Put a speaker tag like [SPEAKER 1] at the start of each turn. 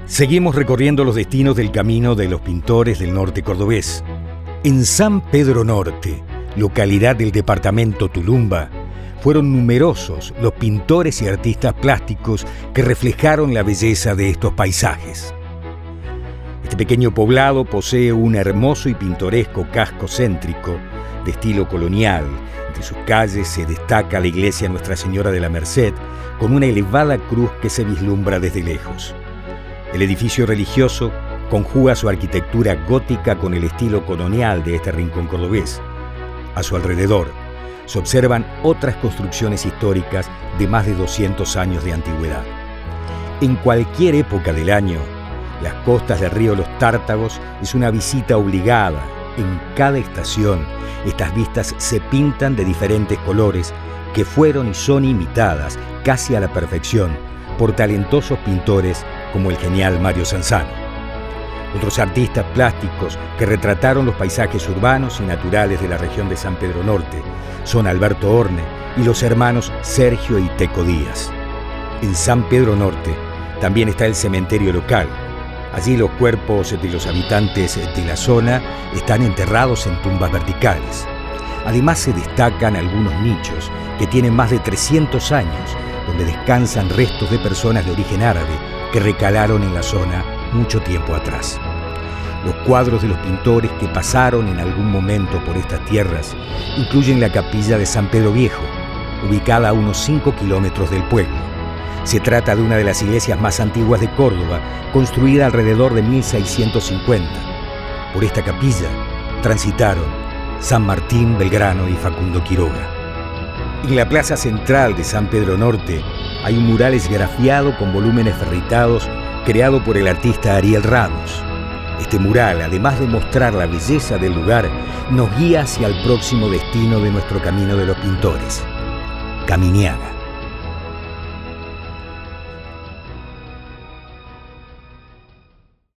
[SPEAKER 1] Seguimos recorriendo los destinos del camino de los pintores del norte cordobés. En San Pedro Norte, localidad del departamento Tulumba, fueron numerosos los pintores y artistas plásticos que reflejaron la belleza de estos paisajes. Este pequeño poblado posee un hermoso y pintoresco casco céntrico de estilo colonial. Entre sus calles se destaca la iglesia Nuestra Señora de la Merced, con una elevada cruz que se vislumbra desde lejos. El edificio religioso conjuga su arquitectura gótica con el estilo colonial de este rincón cordobés. A su alrededor se observan otras construcciones históricas de más de 200 años de antigüedad. En cualquier época del año, las costas del río Los Tártagos es una visita obligada. En cada estación, estas vistas se pintan de diferentes colores que fueron y son imitadas casi a la perfección por talentosos pintores como el genial Mario Sanzano. Otros artistas plásticos que retrataron los paisajes urbanos y naturales de la región de San Pedro Norte son Alberto Orne y los hermanos Sergio y Teco Díaz. En San Pedro Norte también está el cementerio local. Allí los cuerpos de los habitantes de la zona están enterrados en tumbas verticales. Además se destacan algunos nichos que tienen más de 300 años, donde descansan restos de personas de origen árabe que recalaron en la zona mucho tiempo atrás. Los cuadros de los pintores que pasaron en algún momento por estas tierras incluyen la capilla de San Pedro Viejo, ubicada a unos 5 kilómetros del pueblo. Se trata de una de las iglesias más antiguas de Córdoba, construida alrededor de 1650. Por esta capilla transitaron San Martín, Belgrano y Facundo Quiroga. En la plaza central de San Pedro Norte hay un mural esgrafiado con volúmenes ferritados creado por el artista Ariel Ramos. Este mural, además de mostrar la belleza del lugar, nos guía hacia el próximo destino de nuestro camino de los pintores, Caminiaga.